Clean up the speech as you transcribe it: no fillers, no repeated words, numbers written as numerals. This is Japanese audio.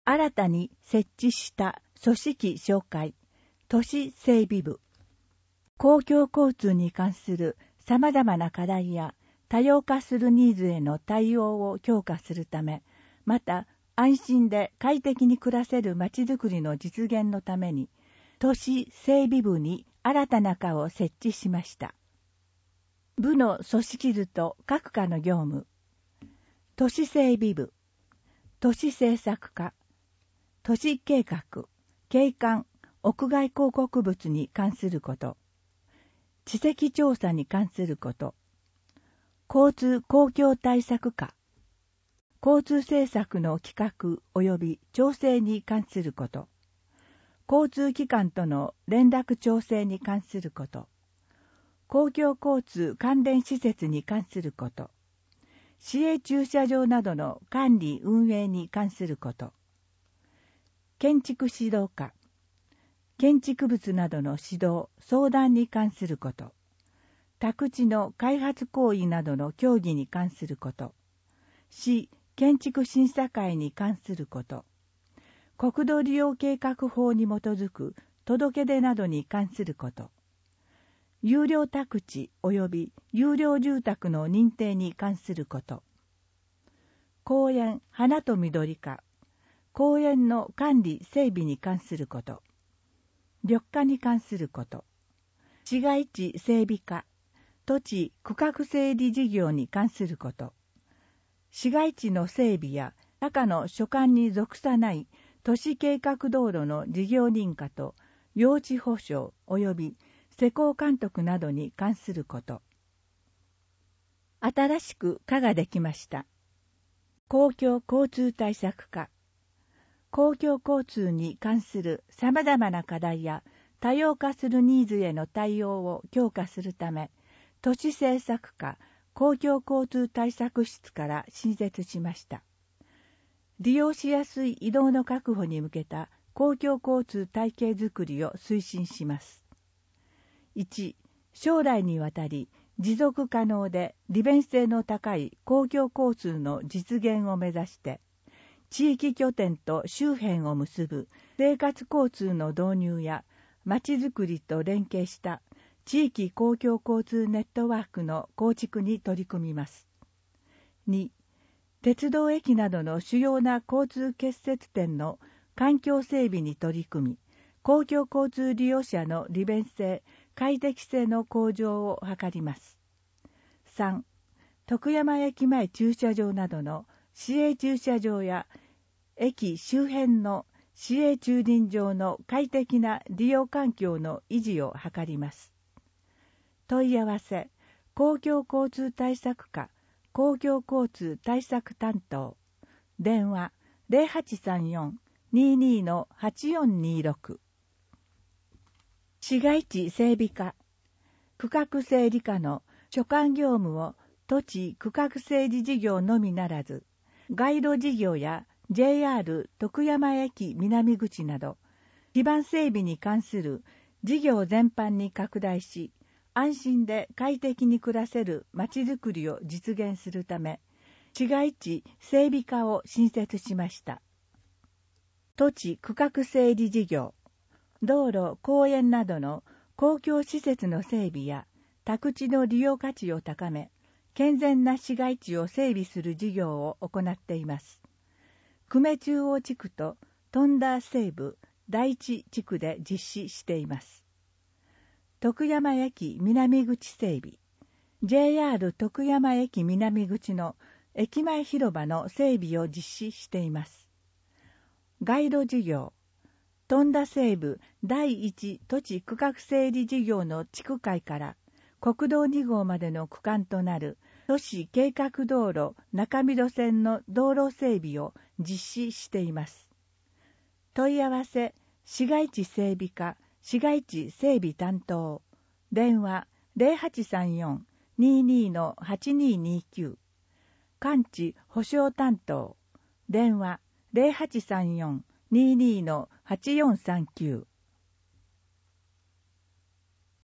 新たに設置した組織紹介、都市整備部。公共交通に関する様々な課題や多様化するニーズへの対応を強化するため、また安心で快適に暮らせるまちづくりの実現のために、都市整備部に新たな課を設置しました。部の組織図と各課の業務。都市整備部、都市政策課、都市計画、景観、屋外広告物に関すること、地籍調査に関すること、交通公共対策課、交通政策の企画及び調整に関すること、交通機関との連絡調整に関すること、公共交通関連施設に関すること、市営駐車場などの管理運営に関すること、建築指導課、建築物などの指導・相談に関すること、宅地の開発行為などの協議に関すること、市建築審査会に関すること、国土利用計画法に基づく届け出などに関すること、有料宅地及び有料住宅の認定に関すること、公園花と緑課、公園の管理整備に関すること、緑化に関すること、市街地整備課、土地区画整理事業に関すること、市街地の整備や他の所管に属さない都市計画道路の事業認可と用地保証及び施工監督などに関すること。新しく課ができました。公共交通対策課。公共交通に関する様々な課題や多様化するニーズへの対応を強化するため、都市政策課公共交通対策室から新設しました。利用しやすい移動の確保に向けた公共交通体系づくりを推進します。1、将来にわたり持続可能で利便性の高い公共交通の実現を目指して、地域拠点と周辺を結ぶ生活交通の導入やまちづくりと連携した地域公共交通ネットワークの構築に取り組みます。2、鉄道駅などの主要な交通結節点の環境整備に取り組み、公共交通利用者の利便性、快適性の向上を図ります。3、徳山駅前駐車場などの市営駐車場や駅周辺の市営駐輪場の快適な利用環境の維持を図ります。問い合わせ、公共交通対策課、公共交通対策担当、電話0834-22-8426。市街地整備課、区画整理課の所管業務を土地区画整理事業のみならず、街路事業や JR 徳山駅南口など、基盤整備に関する事業全般に拡大し、安心で快適に暮らせるまちづくりを実現するため、市街地整備課を新設しました。土地区画整理事業、道路・公園などの公共施設の整備や宅地の利用価値を高め、健全な市街地を整備する事業を行っています。久米中央地区と富田西部第一地区で実施しています。徳山駅南口整備、JR 徳山駅南口の駅前広場の整備を実施しています。街路事業、富田西部第一土地区画整理事業の地区会から国道2号までの区間となる都市計画道路中見戸線の道路整備を実施しています。問い合わせ、市街地整備課、市街地整備担当、電話0834-22-8229、関地保証担当、電話0834-22-8439。